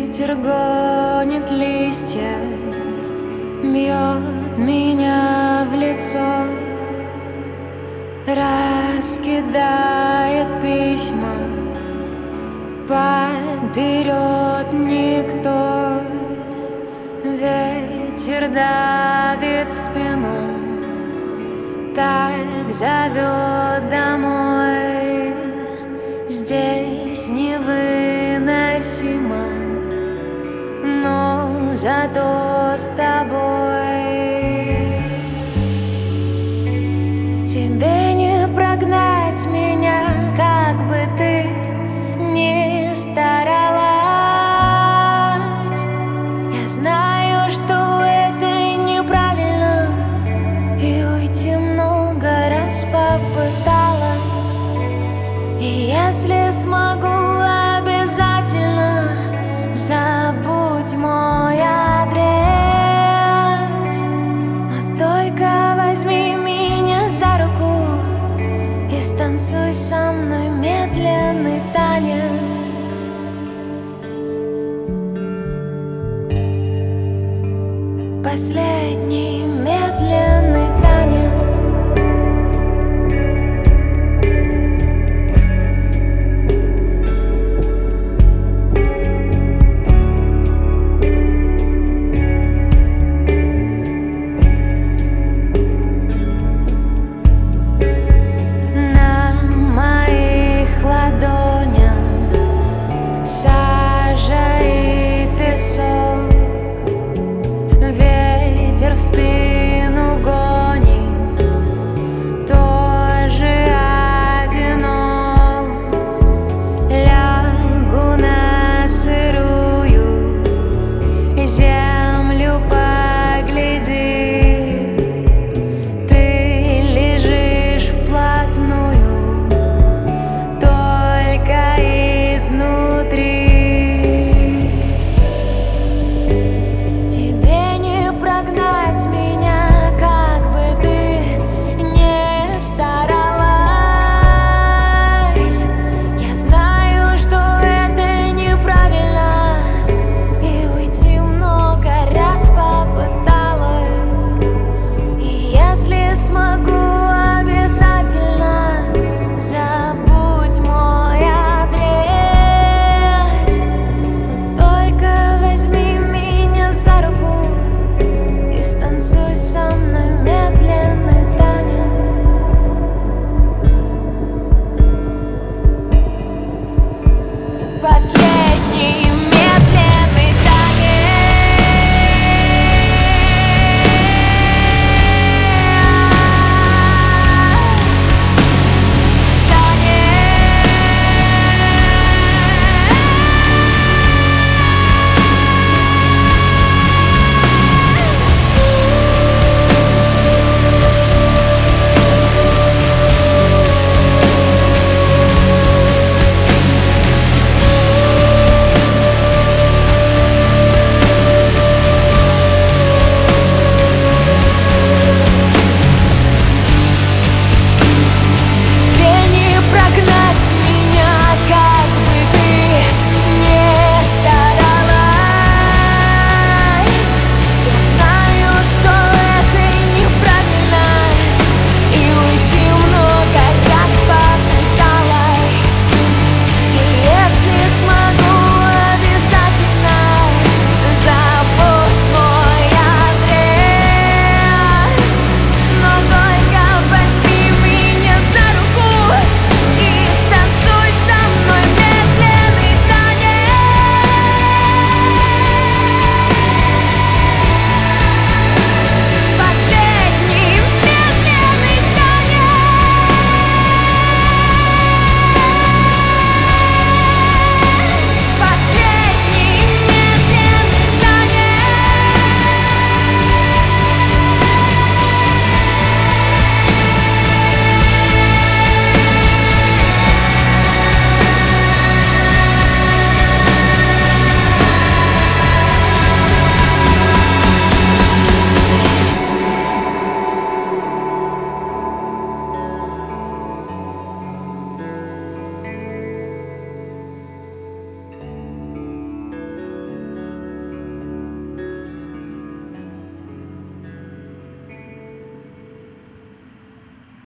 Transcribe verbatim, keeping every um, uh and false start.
Ветер гонит листья, бьет меня в лицо, раскидает письма, подберет никто. Ветер давит в спину, так зовет домой. Здесь невыносимо, но зато с тобой. Тебе не прогнать меня, как бы ты ни старалась. Я знаю, что это неправильно, и уйти много раз попыталась. И если смогу, обязательно забудь мой адрес. Но только возьми меня за руку и станцуй со мной медленный танец. Последний медленный танец. Ветер в спину